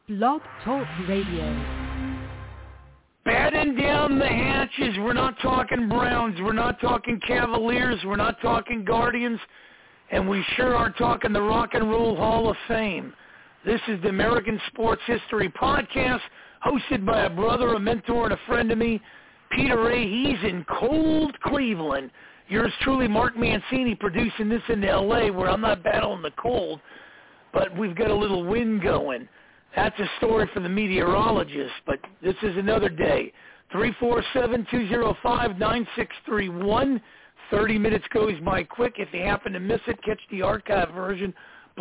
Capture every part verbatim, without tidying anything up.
Blog Talk Radio. Batten down the hatches. We're not talking Browns. We're not talking Cavaliers. We're not talking Guardians. And we sure aren't talking the Rock and Roll Hall of Fame. This is the American Sports History Podcast, hosted by a brother, a mentor, and a friend of me, Peter Ray. He's in cold Cleveland. Yours truly, Mark Mancini, producing this in L A, where I'm not battling the cold, but we've got a little wind going. That's a story for the meteorologist, but this is another day. three four seven, two zero five, nine six three one. thirty minutes goes by quick. If you happen to miss it, catch the archive version,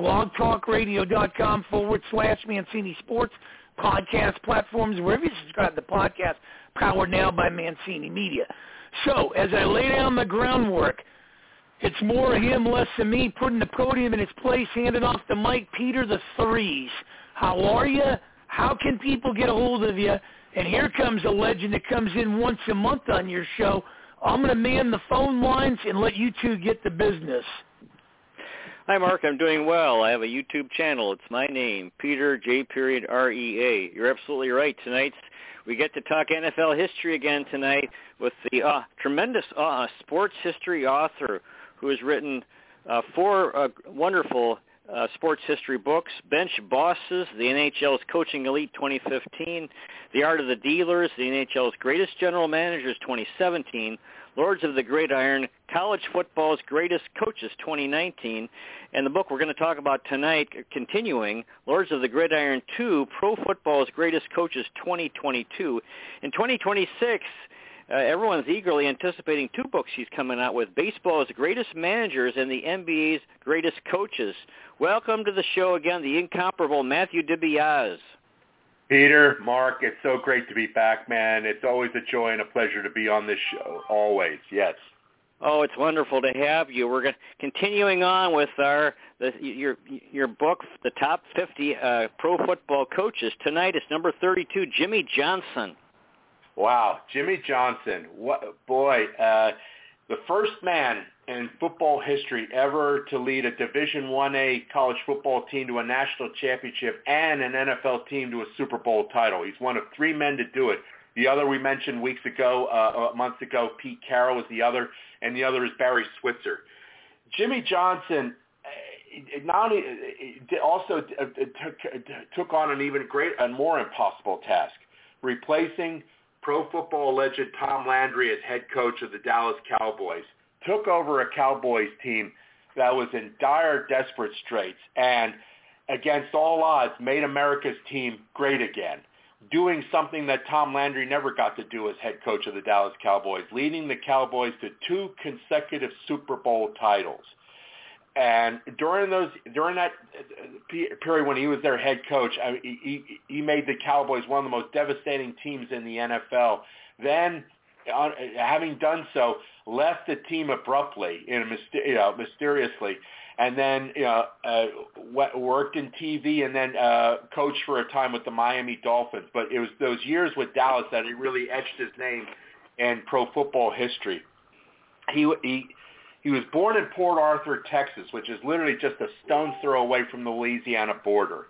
blogtalkradio.com forward slash Mancini Sports, podcast platforms, wherever you subscribe to the podcast, powered now by Mancini Media. So, as I lay down the groundwork, it's more of him, less of me, putting the podium in its place, handing off the mic. Peter, the threes. How are you? How can people get a hold of you? And here comes a legend that comes in once a month on your show. I'm going to man the phone lines and let you two get the business. Hi, Mark. I'm doing well. I have a YouTube channel. It's my name, Peter J. Period R E A. You're absolutely right. Tonight we get to talk N F L history again tonight with the uh, tremendous uh, sports history author who has written uh, four uh, wonderful Uh, sports history books: Bench Bosses, the N H L's Coaching Elite twenty fifteen, The Art of the Dealers, the N H L's Greatest General Managers twenty seventeen, Lords of the Gridiron, College Football's Greatest Coaches twenty nineteen, and the book we're going to talk about tonight, continuing, Lords of the Gridiron two, Pro Football's Greatest Coaches twenty twenty-two. In twenty twenty-six, Uh, everyone's eagerly anticipating two books he's coming out with: Baseball's Greatest Managers and the N B A's Greatest Coaches. Welcome to the show again, the incomparable Matthew DiBiase. Peter, Mark, it's so great to be back, man. It's always a joy and a pleasure to be on this show, always, yes. Oh, it's wonderful to have you. We're going continuing on with our the, your your book, The Top fifty uh, Pro Football Coaches. Tonight it's number thirty-two, Jimmy Johnson. Wow, Jimmy Johnson, what boy, uh, the first man in football history ever to lead a Division one A college football team to a national championship and an N F L team to a Super Bowl title. He's one of three men to do it. The other we mentioned weeks ago, uh, months ago, Pete Carroll is the other, and the other is Barry Switzer. Jimmy Johnson not only also took, took on an even great and more impossible task, replacing Pro Football legend Tom Landry as head coach of the Dallas Cowboys. Took over a Cowboys team that was in dire, desperate straits, and against all odds made America's team great again, doing something that Tom Landry never got to do as head coach of the Dallas Cowboys, leading the Cowboys to two consecutive Super Bowl titles. And during those, during that period when he was their head coach, I mean, he, he made the Cowboys one of the most devastating teams in the N F L. Then, uh, having done so, left the team abruptly, you know, myster- you know mysteriously, and then you know, uh, worked in T V and then uh, coached for a time with the Miami Dolphins. But it was those years with Dallas that he really etched his name in pro football history. He he. He was born in Port Arthur, Texas, which is literally just a stone's throw away from the Louisiana border.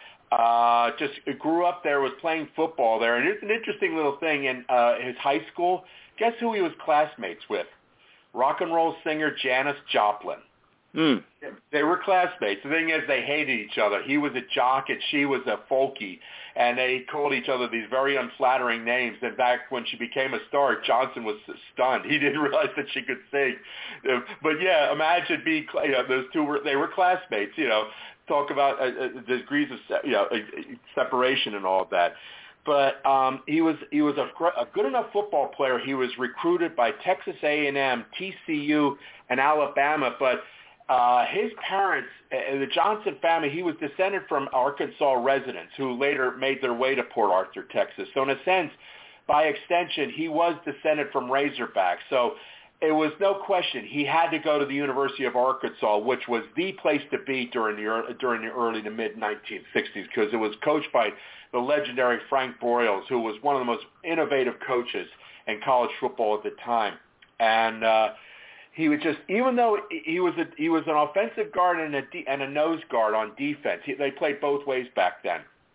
Uh, just grew up there, was playing football there. And here's an interesting little thing. In uh, his high school, guess who he was classmates with? Rock and roll singer Janis Joplin. Mm. They were classmates. The thing is, they hated each other. He was a jock and she was a folkie, and they called each other these very unflattering names. In fact, when she became a star, Johnson was stunned. He didn't realize that she could sing. But yeah, imagine being, you know, those two were, they were classmates, you know, talk about uh, uh, degrees of, you know, separation and all of that. But um, he was he was a, a good enough football player. He was recruited by Texas A and M, T C U, and Alabama, but Uh, his parents, uh, the Johnson family, he was descended from Arkansas residents who later made their way to Port Arthur, Texas. So in a sense, by extension, he was descended from Razorbacks. So it was no question he had to go to the University of Arkansas, which was the place to be during the early, during the early to mid nineteen sixties, because it was coached by the legendary Frank Broyles, who was one of the most innovative coaches in college football at the time. And uh, he was just, even though he was a, he was an offensive guard and a, and a nose guard on defense, he, they played both ways back then.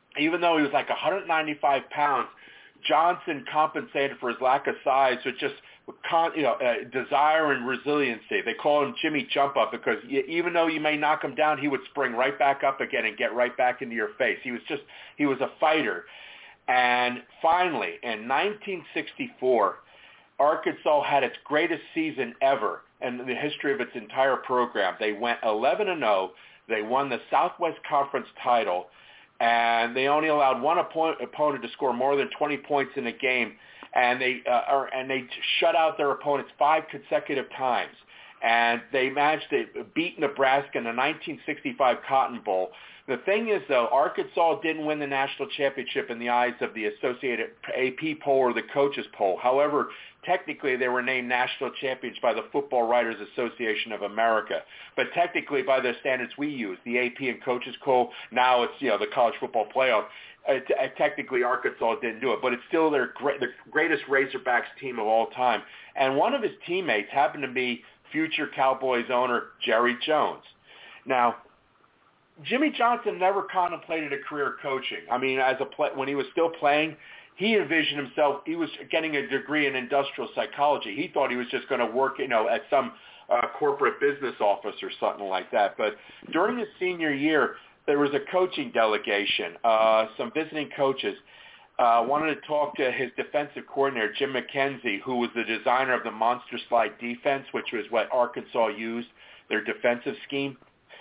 even though he was like one hundred ninety-five pounds, Johnson compensated for his lack of size with just, you know, uh, desire and resiliency. They call him Jimmy Jump Up because even though you may knock him down, he would spring right back up again and get right back into your face. He was just, he was a fighter. And finally, in nineteen sixty-four, Arkansas had its greatest season ever in the history of its entire program. They went eleven and oh. They won the Southwest Conference title, and they only allowed one opponent, opponent to score more than twenty points in a game, and they uh, are, and they shut out their opponents five consecutive times. And they managed to beat Nebraska in the nineteen sixty-five Cotton Bowl. The thing is, though, Arkansas didn't win the national championship in the eyes of the Associated A P poll or the coaches poll. However, technically they were named national champions by the Football Writers Association of America. But technically, by the standards we use, the A P and coaches poll, now it's, you know, the college football playoff. Uh, t- uh, technically, Arkansas didn't do it, but it's still their great, the greatest Razorbacks team of all time. And one of his teammates happened to be future Cowboys owner Jerry Jones. Now, Jimmy Johnson never contemplated a career coaching. I mean, as a play, when he was still playing, he envisioned himself, he was getting a degree in industrial psychology. He thought he was just going to work, you know, at some uh, corporate business office or something like that. But during his senior year, there was a coaching delegation, uh, some visiting coaches. Uh, wanted to talk to his defensive coordinator, Jim McKenzie, who was the designer of the Monster Slide defense, which was what Arkansas used, their defensive scheme.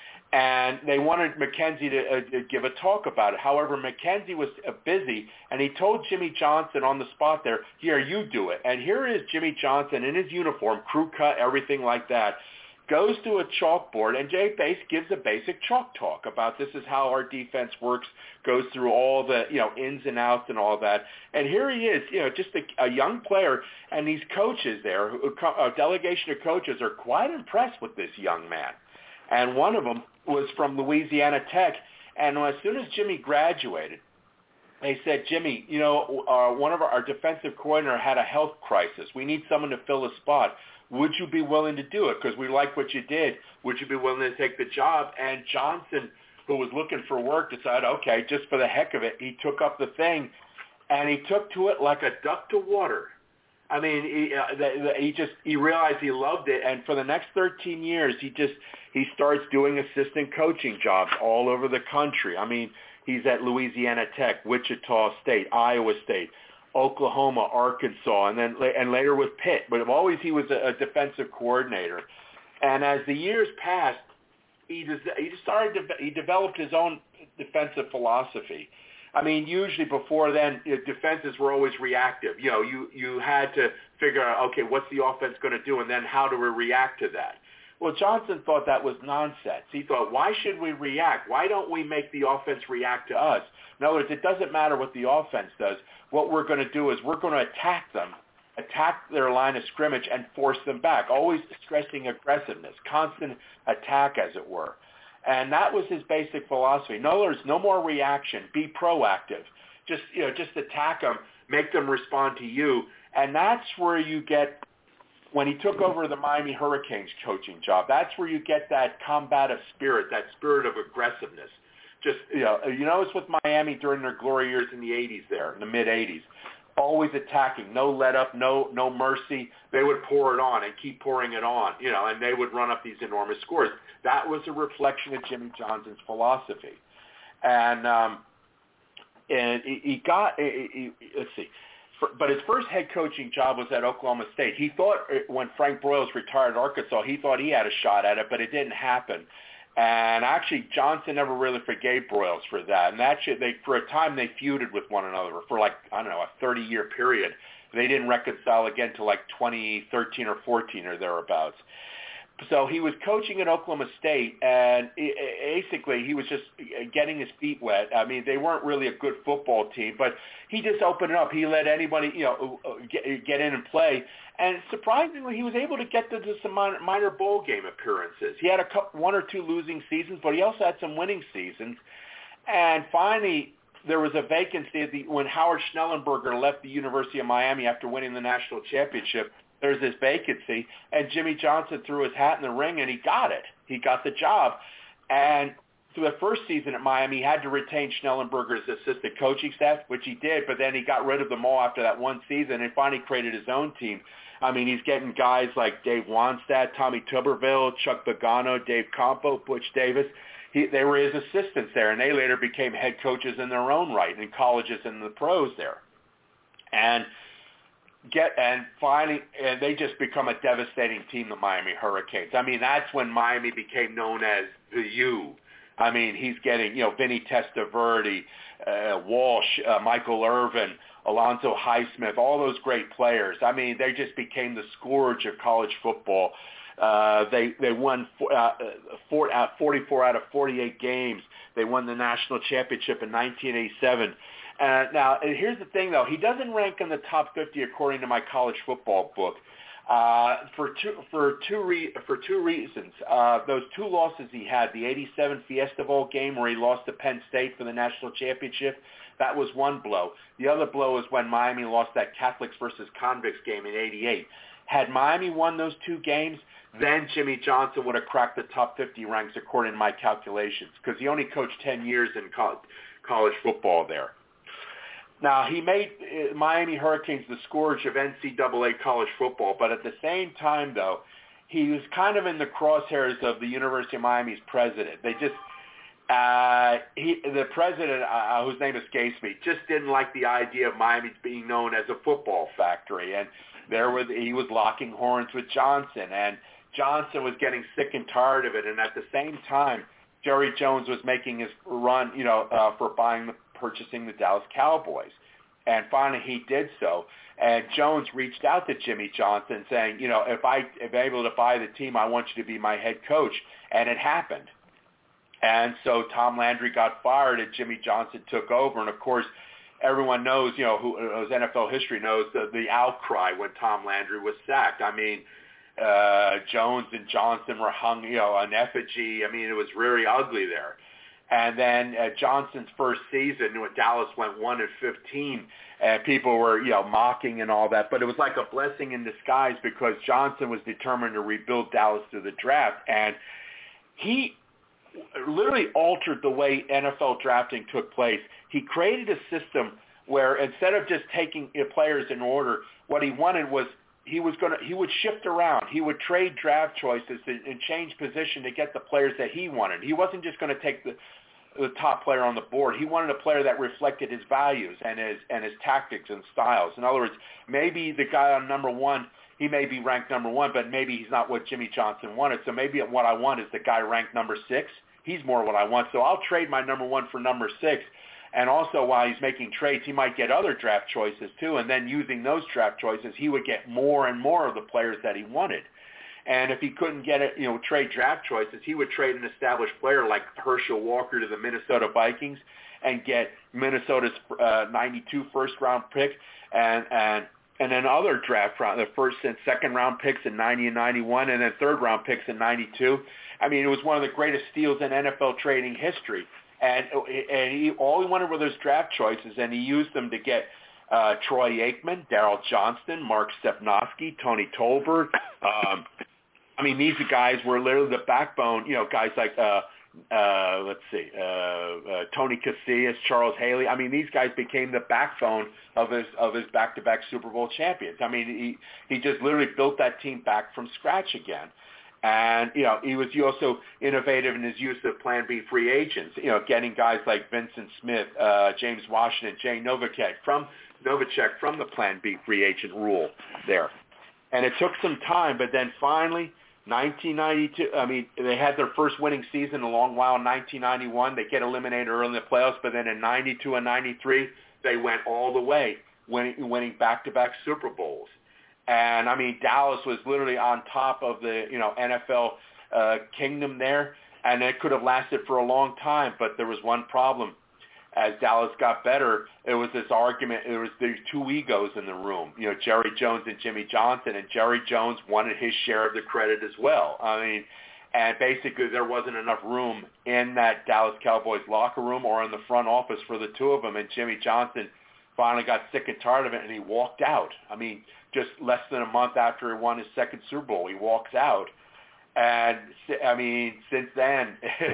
And they wanted McKenzie to, uh, to give a talk about it. However, McKenzie was uh, busy, and he told Jimmy Johnson on the spot there, here, you do it. And here is Jimmy Johnson in his uniform, crew cut, everything like that, goes to a chalkboard, and Jay Bass gives a basic chalk talk about this is how our defense works, goes through all the, you know, ins and outs and all that. And here he is, you know, just a, a young player, and these coaches there, a delegation of coaches are quite impressed with this young man. And one of them was from Louisiana Tech, and as soon as Jimmy graduated, they said, Jimmy, you know, uh, one of our, our defensive coordinator had a health crisis. We need someone to fill a spot. Would you be willing to do it? Because we like what you did. Would you be willing to take the job? And Johnson, who was looking for work, decided, okay, just for the heck of it, he took up the thing, and he took to it like a duck to water. I mean, he, uh, the, the, he just he realized he loved it, and for the next thirteen years, he just he starts doing assistant coaching jobs all over the country. I mean, he's at Louisiana Tech, Wichita State, Iowa State, Oklahoma, Arkansas, and then and later with Pitt. But always he was a, a defensive coordinator. And as the years passed, he just, he started to, he developed his own defensive philosophy. I mean, usually before then, you know, defenses were always reactive. You know, you, you had to figure out, okay, what's the offense going to do, and then how do we react to that? Well, Johnson thought that was nonsense. He thought, why should we react? Why don't we make the offense react to us? In other words, it doesn't matter what the offense does. What we're going to do is we're going to attack them, attack their line of scrimmage, and force them back, always stressing aggressiveness, constant attack, as it were. And that was his basic philosophy. In other words, no more reaction. Be proactive. Just, you know, just attack them, make them respond to you. And that's where you get, when he took over the Miami Hurricanes coaching job, that's where you get that combative spirit, that spirit of aggressiveness. Just, you know, you notice with Miami during their glory years in the eighties there, in the mid-eighties, always attacking, no let up, no no mercy. They would pour it on and keep pouring it on, you know, and they would run up these enormous scores. That was a reflection of Jimmy Johnson's philosophy. And um, and he, he got, he, he, let's see, for, but his first head coaching job was at Oklahoma State. He thought when Frank Broyles retired at Arkansas, he thought he had a shot at it, but it didn't happen. And actually, Johnson never really forgave Broyles for that. And actually, they for a time they feuded with one another for like, I don't know, a thirty-year period. They didn't reconcile again till like twenty thirteen or fourteen or thereabouts. So he was coaching at Oklahoma State, and basically he was just getting his feet wet. I mean, they weren't really a good football team, but he just opened it up. He let anybody, you know, get, get in and play. And surprisingly, he was able to get to some minor, minor bowl game appearances. He had a couple, one or two losing seasons, but he also had some winning seasons. And finally, there was a vacancy at the, when Howard Schnellenberger left the University of Miami after winning the national championship. There's this vacancy, and Jimmy Johnson threw his hat in the ring, and he got it. He got the job. And through the first season at Miami, he had to retain Schnellenberger's assistant coaching staff, which he did, but then he got rid of them all after that one season and finally created his own team. I mean, he's getting guys like Dave Wannstedt, Tommy Tuberville, Chuck Pagano, Dave Campo, Butch Davis. He, they were his assistants there, and they later became head coaches in their own right in colleges and the pros there. And get and finally, and they just become a devastating team, the Miami Hurricanes. I mean, that's when Miami became known as the U. I mean, he's getting, you know, Vinny Testaverde, uh, Walsh, uh, Michael Irvin, Alonzo Highsmith, all those great players. I mean, they just became the scourge of college football. Uh, they they won uh, four, uh, forty-four out of forty-eight games. They won the national championship in nineteen eighty-seven. Uh, now, and here's the thing, though. He doesn't rank in the top fifty according to my college football book uh, for two for two re, for two reasons. Uh, those two losses he had, the eighty-seven Fiesta Bowl game where he lost to Penn State for the national championship, that was one blow. The other blow is when Miami lost that Catholics versus Convicts game in eighty-eight. Had Miami won those two games, then Jimmy Johnson would have cracked the top fifty ranks according to my calculations, because he only coached ten years in co- college football there. Now, he made uh, Miami Hurricanes the scourge of N C double A college football, but at the same time, though, he was kind of in the crosshairs of the University of Miami's president. They just, uh, he, the president, uh, whose name escapes me, just didn't like the idea of Miami being known as a football factory, and there was he was locking horns with Johnson, and Johnson was getting sick and tired of it, and at the same time, Jerry Jones was making his run, you know, uh, for buying the purchasing the Dallas Cowboys. And finally he did so. And Jones reached out to Jimmy Johnson saying, you know, if I if I'm able to buy the team, I want you to be my head coach. And it happened. And so Tom Landry got fired and Jimmy Johnson took over. And of course, everyone knows, you know, who knows N F L history knows the, the outcry when Tom Landry was sacked. I mean, uh, Jones and Johnson were hung, you know, an effigy. I mean, it was really ugly there. And then uh, Johnson's first season, when Dallas went one and fifteen, and people were, you know, mocking and all that. But it was like a blessing in disguise because Johnson was determined to rebuild Dallas through the draft, and he literally altered the way N F L drafting took place. He created a system where instead of just taking players in order, what he wanted was he was going to he would shift around. He would trade draft choices and, and change position to get the players that he wanted. He wasn't just going to take the the top player on the board. He wanted a player that reflected his values and his and his tactics and styles. In other words, maybe the guy on number one, he may be ranked number one, but maybe he's not what Jimmy Johnson wanted. So maybe what I want is the guy ranked number six. He's more what I want. So I'll trade my number one for number six. And also while he's making trades, he might get other draft choices too. And then using those draft choices, he would get more and more of the players that he wanted. And if he couldn't get it, you know, trade draft choices, he would trade an established player like Herschel Walker to the Minnesota Vikings and get Minnesota's uh, ninety-two first-round pick and and and then other draft round, the first and second round picks in ninety and ninety-one, and then third round picks in ninety-two. I mean, it was one of the greatest steals in N F L trading history. And and he all he wanted were those draft choices, and he used them to get uh, Troy Aikman, Darryl Johnston, Mark Stepnoski, Tony Tolbert. Um, I mean, these guys were literally the backbone. You know, guys like uh, uh, let's see, uh, uh, Tony Casillas, Charles Haley. I mean, these guys became the backbone of his of his back-to-back Super Bowl champions. I mean, he he just literally built that team back from scratch again. And, you know, he was also innovative in his use of Plan B free agents, you know, getting guys like Vincent Smith, uh, James Washington, Jay Novacek from Novacek from the Plan B free agent rule there. And it took some time, but then finally, nineteen ninety-two, I mean, they had their first winning season in a long while in nineteen ninety-one. They get eliminated early in the playoffs, but then in ninety-two and ninety-three, they went all the way, winning, winning back-to-back Super Bowls. And, I mean, Dallas was literally on top of the, you know, N F L uh, kingdom there, and it could have lasted for a long time, but there was one problem. As Dallas got better, it was this argument, there was these two egos in the room, you know, Jerry Jones and Jimmy Johnson, and Jerry Jones wanted his share of the credit as well. I mean, and basically there wasn't enough room in that Dallas Cowboys locker room or in the front office for the two of them, and Jimmy Johnson finally got sick and tired of it, and he walked out. I mean, just less than a month after he won his second Super Bowl, he walks out. And, I mean, since then,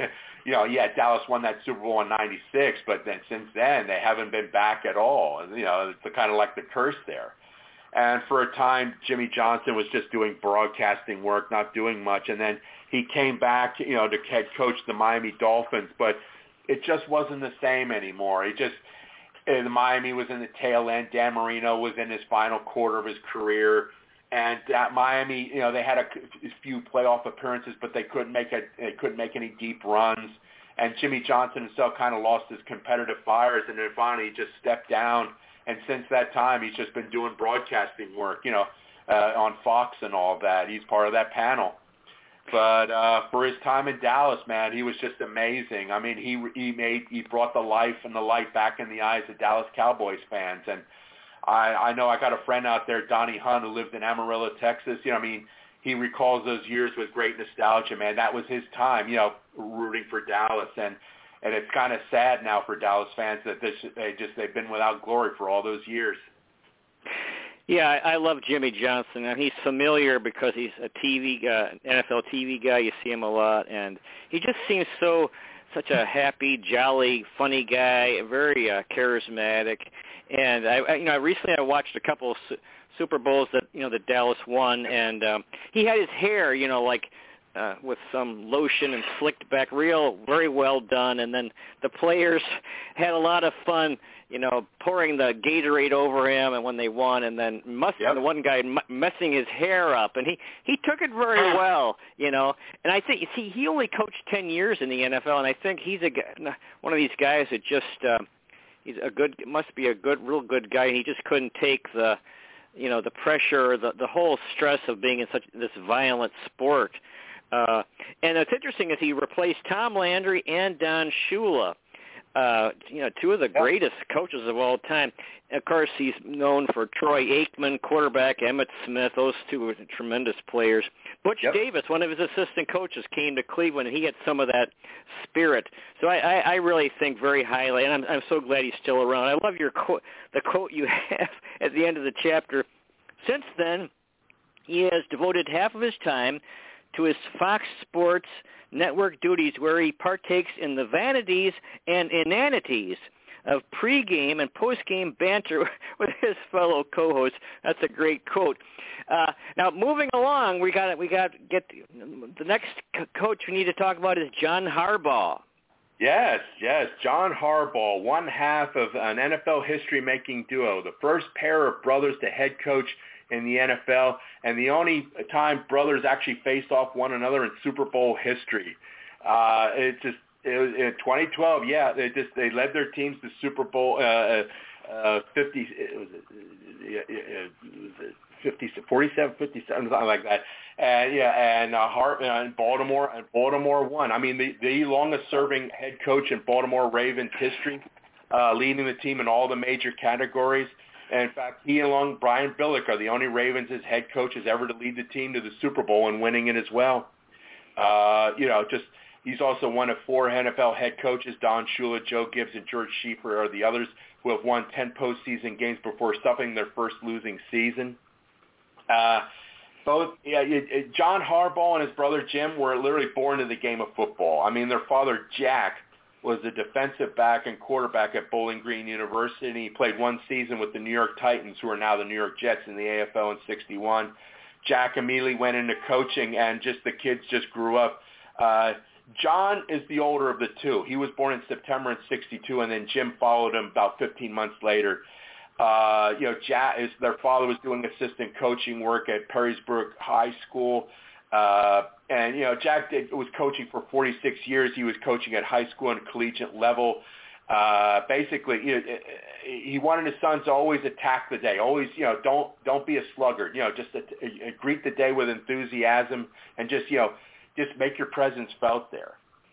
you know, yeah, Dallas won that Super Bowl in ninety-six, but then since then they haven't been back at all. And, you know, it's kind of like the curse there. And for a time, Jimmy Johnson was just doing broadcasting work, not doing much. And then he came back, you know, to head coach the Miami Dolphins, but it just wasn't the same anymore. He just, the Miami was in the tail end. Dan Marino was in his final quarter of his career. And that Miami, you know, they had a few playoff appearances, but they couldn't make a, they couldn't make any deep runs. And Jimmy Johnson himself kind of lost his competitive fires, and then finally he just stepped down. And since that time, he's just been doing broadcasting work, you know, uh, on Fox and all that. He's part of that panel. But uh, for his time in Dallas, man, he was just amazing. I mean, he he made he brought the life and the light back in the eyes of Dallas Cowboys fans. And I, I know I got a friend out there, Donnie Hunt, who lived in Amarillo, Texas. You know, I mean, he recalls those years with great nostalgia, man. That was his time, you know, rooting for Dallas. And and it's kind of sad now for Dallas fans that this, they just they've been without glory for all those years. Yeah, I, I love Jimmy Johnson, and he's familiar because he's a T V uh, N F L T V guy. You see him a lot, and he just seems so such a happy, jolly, funny guy, very uh, charismatic. And I, I, you know, recently I watched a couple of su- Super Bowls that you know that Dallas won, and um, he had his hair, you know, like uh, with some lotion and slicked back, real, very well done. And then the players had a lot of fun, you know, pouring the Gatorade over him, and when they won, and then must, yep. the one guy m- messing his hair up, and he he took it very well, you know. And I think see, he only coached ten years in the N F L, and I think he's a one of these guys that just. Uh, He's a good, must be a good, real good guy. He just couldn't take the, you know, the pressure, the the whole stress of being in such this violent sport. Uh, and what's interesting is he replaced Tom Landry and Don Shula, uh, you know, two of the greatest coaches of all time. Of course, he's known for Troy Aikman, quarterback, Emmitt Smith. Those two were tremendous players. Butch yep. Davis, one of his assistant coaches, came to Cleveland, and he had some of that spirit. So I, I, I really think very highly, and I'm, I'm so glad he's still around. I love your quote, the quote you have at the end of the chapter. Since then, he has devoted half of his time to his Fox Sports network duties, where he partakes in the vanities and inanities of pregame and postgame banter with his fellow co-hosts. That's a great quote. Uh, now, moving along, we got we got get the next co- coach we need to talk about is John Harbaugh. Yes, yes, John Harbaugh, one half of an N F L history-making duo, the first pair of brothers to head coach in the N F L, and the only time brothers actually faced off one another in Super Bowl history. Uh, it just it was in twenty twelve. Yeah, they just they led their teams to Super Bowl uh, uh, fifty. It was, uh, fifty, forty-seven, fifty-seven, something like that. And yeah, and uh, Hart uh, and Baltimore and Baltimore won. I mean, the the longest-serving head coach in Baltimore Ravens history, uh, leading the team in all the major categories. And in fact, he along Brian Billick are the only Ravens' head coaches ever to lead the team to the Super Bowl and winning it as well. Uh, you know, just he's also one of four N F L head coaches. Don Shula, Joe Gibbs, and George Schieffer are the others who have won ten postseason games before suffering their first losing season. Uh, both yeah, it, it, John Harbaugh and his brother Jim were literally born into the game of football. I mean, their father Jack was a defensive back and quarterback at Bowling Green University, and he played one season with the New York Titans, who are now the New York Jets in the A F L in sixty-one. Jack immediately went into coaching, and just the kids just grew up. Uh, John is the older of the two. He was born in September in sixty-two, and then Jim followed him about fifteen months later. Uh, you know, Jack is, their father was doing assistant coaching work at Perrysburg High School. Uh, and, you know, Jack did, was coaching for forty-six years. He was coaching at high school and collegiate level. Uh, basically, you know, he wanted his sons to always attack the day. Always, you know, don't don't be a sluggard. You know, just a, a, a greet the day with enthusiasm and just, you know, just make your presence felt there.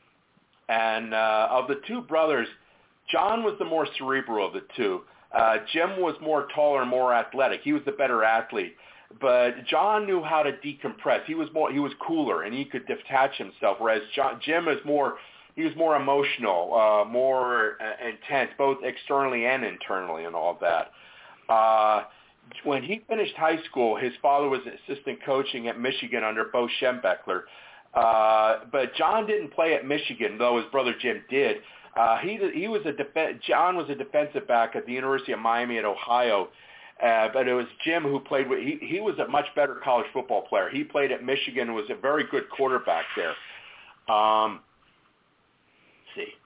And uh, of the two brothers, John was the more cerebral of the two. Uh, Jim was more taller and more athletic. He was the better athlete. But John knew how to decompress. He was more, he was cooler, and he could detach himself. Whereas John, Jim is more, he was more emotional, uh, more uh, intense, both externally and internally, and all that. Uh, when he finished high school, his father was assistant coaching at Michigan under Bo Schembechler. Uh, but John didn't play at Michigan, though his brother Jim did. Uh, he he was a def- John was a defensive back at the University of Miami at Ohio, uh, but it was Jim who played with. He he was a much better college football player. He played at Michigan and was a very good quarterback there. Um, let's see.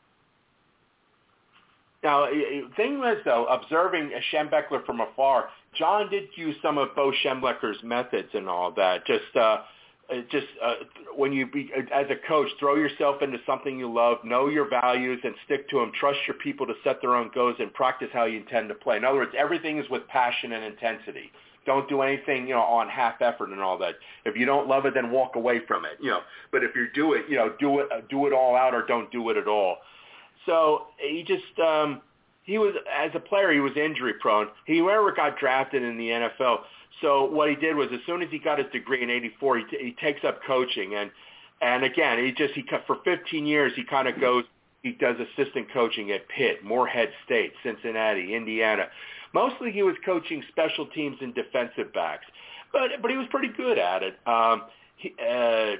Now, the thing was, though, observing Schembechler from afar, John did use some of Bo Schembechler's methods and all that. Just, uh, just uh, when you, be, as a coach, throw yourself into something you love, know your values, and stick to them. Trust your people to set their own goals and practice how you intend to play. In other words, everything is with passion and intensity. Don't do anything, you know, on half effort and all that. If you don't love it, then walk away from it, you know. But if you do it, you know, do it, do it all out or don't do it at all. So he just, um, he was, as a player, he was injury prone. He never got drafted in the N F L. So what he did was, as soon as he got his degree in eighty-four, he, t- he takes up coaching. And, and again, he just, he for fifteen years, he kind of goes, he does assistant coaching at Pitt, Morehead State, Cincinnati, Indiana. Mostly he was coaching special teams and defensive backs. But, but he was pretty good at it. Um, he, uh,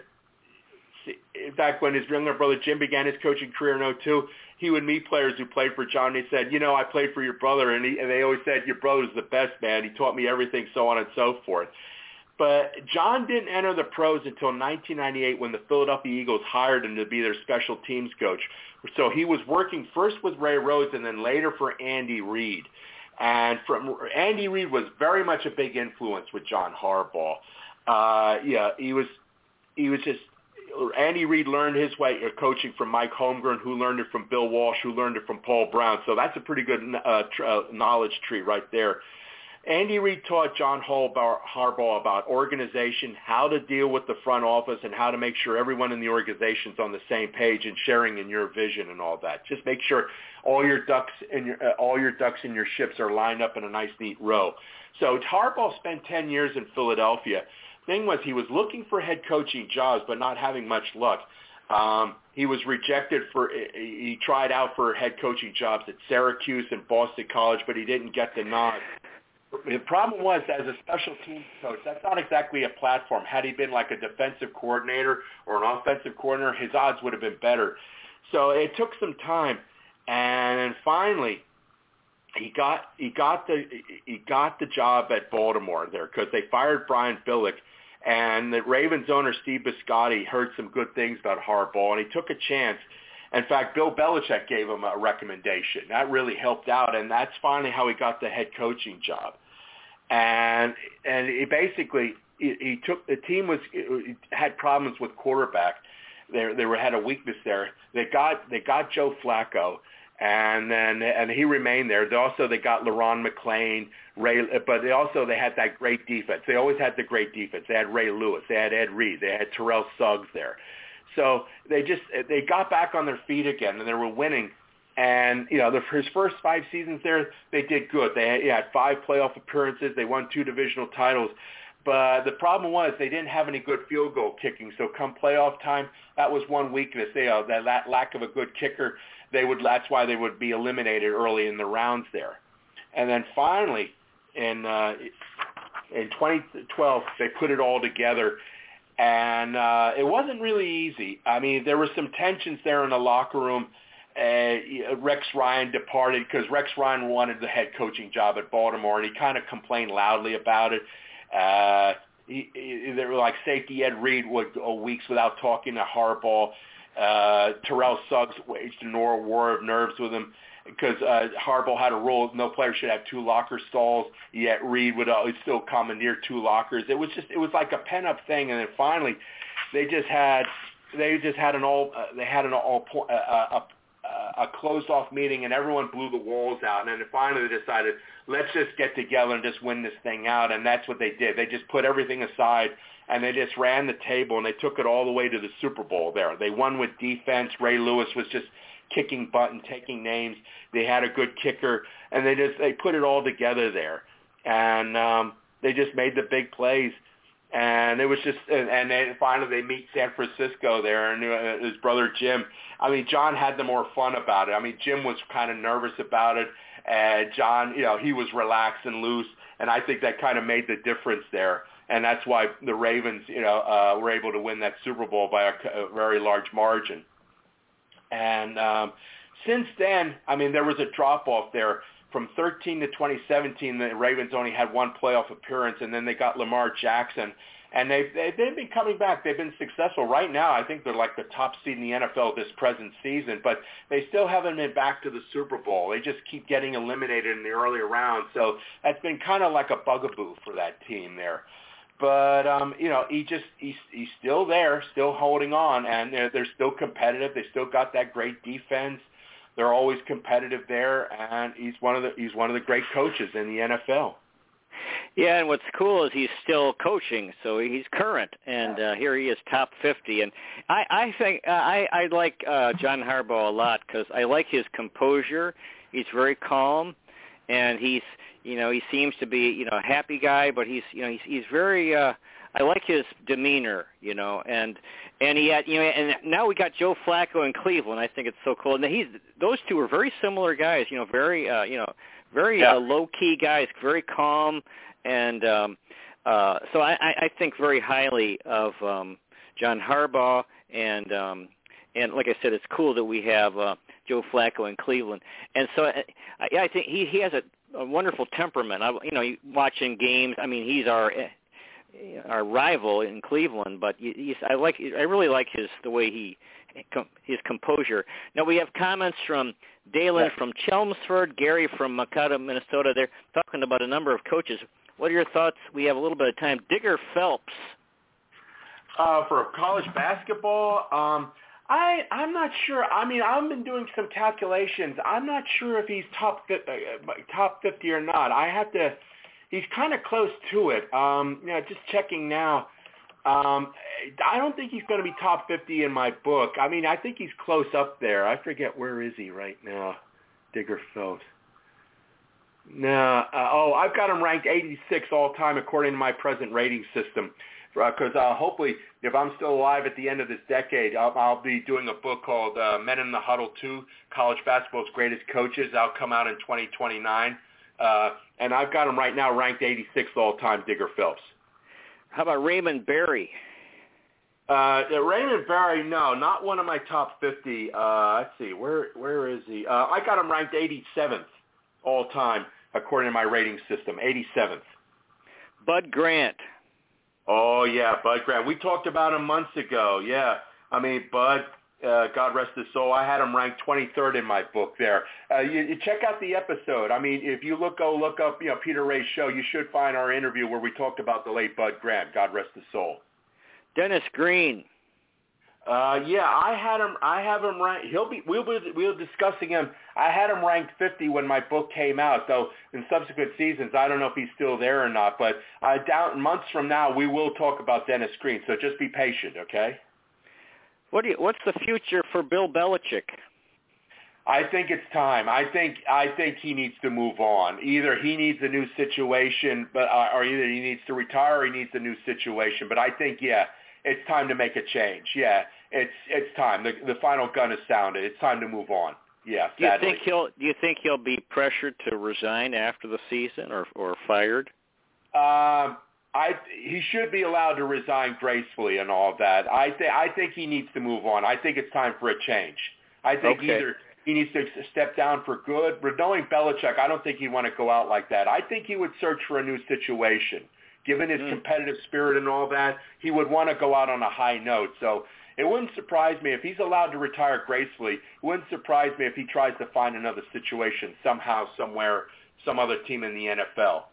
in fact, when his younger brother Jim began his coaching career in oh two, he would meet players who played for John. And he said, you know, I played for your brother. And, he, and they always said, your brother's the best, man. He taught me everything, so on and so forth. But John didn't enter the pros until nineteen ninety-eight when the Philadelphia Eagles hired him to be their special teams coach. So he was working first with Ray Rhodes and then later for Andy Reid. And from Andy Reid was very much a big influence with John Harbaugh. Uh, yeah, he was he was just Andy Reid learned his way of coaching from Mike Holmgren, who learned it from Bill Walsh, who learned it from Paul Brown. So that's a pretty good uh, tr- uh, knowledge tree right there. Andy Reid taught John Harbaugh about organization, how to deal with the front office, and how to make sure everyone in the organization is on the same page and sharing in your vision and all that. Just make sure all your ducks in your uh, all your ducks in your ships are lined up in a nice, neat row. So Harbaugh spent ten years in Philadelphia. Thing was, he was looking for head coaching jobs, but not having much luck. Um, he was rejected for. He tried out for head coaching jobs at Syracuse and Boston College, but he didn't get the nod. The problem was, as a special teams coach, that's not exactly a platform. Had he been like a defensive coordinator or an offensive coordinator, his odds would have been better. So it took some time, and finally, he got he got the he got the job at Baltimore there because they fired Brian Billick, and the Ravens owner Steve Biscotti heard some good things about Harbaugh, and he took a chance. In fact, Bill Belichick gave him a recommendation. That really helped out, and that's finally how he got the head coaching job. And and he basically he, he took the team was he had problems with quarterback. They they were had a weakness there. They got they got Joe Flacco, and then and he remained there. They also they got LeRon McClain, Ray, but they also they had that great defense. They always had the great defense. They had Ray Lewis. They had Ed Reed. They had Terrell Suggs there. So they just they got back on their feet again, and they were winning. And, you know, the, his first five seasons there, they did good. They had, he had five playoff appearances. They won two divisional titles. But the problem was they didn't have any good field goal kicking. So come playoff time, that was one weakness. They, uh, that, that lack of a good kicker, they would that's why they would be eliminated early in the rounds there. And then finally, in uh, in twenty twelve, they put it all together. And uh, it wasn't really easy. I mean, there were some tensions there in the locker room. Uh, Rex Ryan departed because Rex Ryan wanted the head coaching job at Baltimore, and he kind of complained loudly about it. Uh, he, he, they were like safety Ed Reed would go weeks without talking to Harbaugh. Uh, Terrell Suggs waged a war of nerves with him because uh, Harbaugh had a rule: no player should have two locker stalls. Yet Reed would uh, still commandeer two lockers. It was just it was like a pent-up thing, and then finally, they just had they just had an all uh, they had an all uh, a, a closed-off meeting, and everyone blew the walls out. And then finally they decided, let's just get together and just win this thing out. And that's what they did. They just put everything aside, and they just ran the table, and they took it all the way to the Super Bowl there. They won with defense. Ray Lewis was just kicking butt and taking names. They had a good kicker, and they just they put it all together there. And um, they just made the big plays. And it was just, and, and then finally they meet San Francisco there, and uh, his brother Jim. I mean, John had the more fun about it. I mean, Jim was kind of nervous about it, and John, you know, he was relaxed and loose, and I think that kind of made the difference there. and that's why the Ravens, you know, uh, were able to win that Super Bowl by a, a very large margin. And um, since then, I mean, there was a drop-off there. From thirteen to twenty seventeen, the Ravens only had one playoff appearance, and then they got Lamar Jackson. And they've, they've been coming back. They've been successful. Right now, I think they're like the top seed in the N F L this present season, but they still haven't been back to the Super Bowl. They just keep getting eliminated in the earlier rounds. So that's been kind of like a bugaboo for that team there. But, um, you know, he just he's, he's still there, still holding on, and they're, they're still competitive. They still got that great defense. They're always competitive there, and he's one of the he's one of the great coaches in the N F L. Yeah, and what's cool is he's still coaching, so he's current, and uh, here he is, top fifty. And I, I think uh, I, I like uh, John Harbaugh a lot because I like his composure. He's very calm, and he's, you know, he seems to be, you know, a happy guy, but he's, you know, he's, he's very. Uh, I like his demeanor, you know, and and he had, you know, and now we got Joe Flacco in Cleveland. I think it's so cool. And he's those two are very similar guys, you know, very, uh, you know, very yeah. uh, low key guys, very calm. And um, uh, so I, I think very highly of um, John Harbaugh, and um, and like I said, it's cool that we have uh, Joe Flacco in Cleveland. And so I, I think he, he has a, a wonderful temperament. I, you know, watching games. I mean, he's our our rival in Cleveland, but he's, I like I really like his the way he his composure. Now we have comments from Dalen yeah. from Chelmsford, Gary from Makata, Minnesota. They're talking about a number of coaches. What are your thoughts? We have a little bit of time. Digger Phelps. Uh, for college basketball, um, I, I'm not sure. I mean, I've been doing some calculations. I'm not sure if he's top uh, top fifty or not. I have to. He's kind of close to it. Um, you know, just checking now. Um, I don't think he's going to be top fifty in my book. I mean, I think he's close up there. I forget where is he right now. Digger Phelps. No, uh, oh, I've got him ranked eighty-six all time according to my present rating system. Because uh, hopefully, if I'm still alive at the end of this decade, I'll, I'll be doing a book called uh, Men in the Huddle two, College Basketball's Greatest Coaches. That'll come out in twenty twenty-nine. Uh, and I've got him right now ranked eighty-sixth all time, Digger Phelps. How about Raymond Berry? Uh, Raymond Berry, no, not one of my top fifty. Uh, let's see, where where is he? Uh, I got him ranked eighty-seventh all time, according to my rating system, eighty-seventh. Bud Grant. Oh, yeah, Bud Grant. We talked about him months ago, yeah. I mean, Bud, uh, God rest his soul, I had him ranked twenty-third in my book there. Uh, you, you check out the episode. I mean, if you look, go look up, you know, Peter Ray's show, you should find our interview where we talked about the late Bud Grant, God rest his soul. Dennis Green. Uh, yeah, I had him. I have him ranked. He'll be. We'll be. We'll be discussing him. I had him ranked fifty when my book came out. Though in subsequent seasons, I don't know if he's still there or not. But uh, down months from now, we will talk about Dennis Green. So just be patient, okay? What do you? What's the future for Bill Belichick? I think it's time. I think. I think he needs to move on. Either he needs a new situation, but uh, or either he needs to retire, or he needs a new situation. But I think, yeah. It's time to make a change. Yeah, it's it's time. The the final gun is sounded. It's time to move on. Yeah, do you sadly. think he'll do you think he'll be pressured to resign after the season or or fired? Um, I he should be allowed to resign gracefully and all of that. I think I think he needs to move on. I think it's time for a change. I think okay. either he needs to step down for good. But knowing Belichick, I don't think he'd want to go out like that. I think he would search for a new situation. Given his mm. competitive spirit and all that, he would want to go out on a high note. So it wouldn't surprise me if he's allowed to retire gracefully. It wouldn't surprise me if he tries to find another situation somehow, somewhere, some other team in the N F L.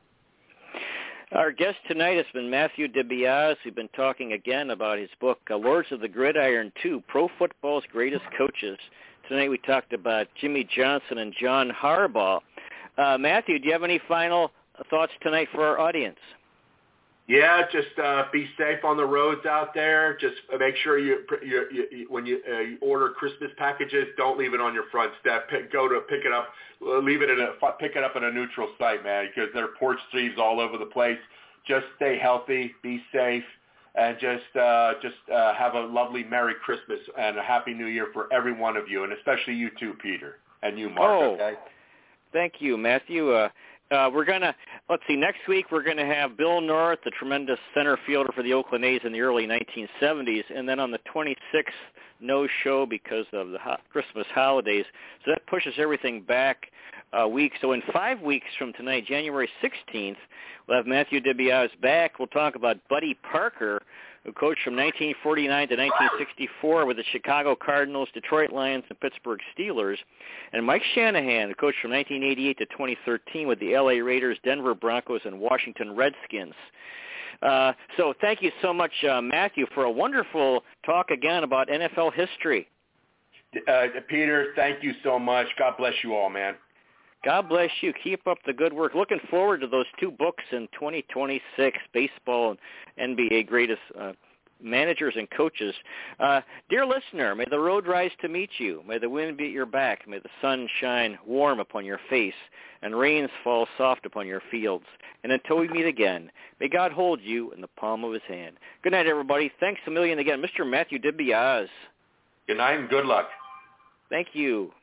Our guest tonight has been Matthew DiBiase. We've been talking again about his book, uh, Lords of the Gridiron two, Pro Football's Greatest Coaches. Tonight we talked about Jimmy Johnson and John Harbaugh. Uh, Matthew, do you have any final thoughts tonight for our audience? Yeah, just uh, be safe on the roads out there. Just make sure you, you, you when you, uh, you order Christmas packages, don't leave it on your front step. Pick, go to pick it up, leave it in a pick it up in a neutral site, man, because there are porch thieves all over the place. Just stay healthy, be safe, and just uh, just uh, have a lovely Merry Christmas and a Happy New Year for every one of you, and especially you too, Peter, and you, Mark. Oh, okay. Thank you, Matthew. Uh, Uh, we're going to, let's see, next week we're going to have Bill North, the tremendous center fielder for the Oakland A's in the early nineteen seventies, and then on the twenty-sixth, no show because of the ho- Christmas holidays. So that pushes everything back a week. So in five weeks from tonight, January sixteenth, we'll have Matthew DiBiase back. We'll talk about Buddy Parker, who coached from nineteen forty-nine to nineteen sixty-four with the Chicago Cardinals, Detroit Lions, and Pittsburgh Steelers, and Mike Shanahan, who coached from nineteen eighty-eight to twenty thirteen with the L A Raiders, Denver Broncos, and Washington Redskins. Uh, so thank you so much, uh, Matthew, for a wonderful talk again about N F L history. Uh, Peter, thank you so much. God bless you all, man. God bless you. Keep up the good work. Looking forward to those two books in twenty twenty-six, Baseball and N B A Greatest uh, Managers and Coaches. Uh, dear listener, may the road rise to meet you. May the wind be at your back. May the sun shine warm upon your face and rains fall soft upon your fields. And until we meet again, may God hold you in the palm of his hand. Good night, everybody. Thanks a million again. Mister Matthew DiBiase. Good night and good luck. Thank you.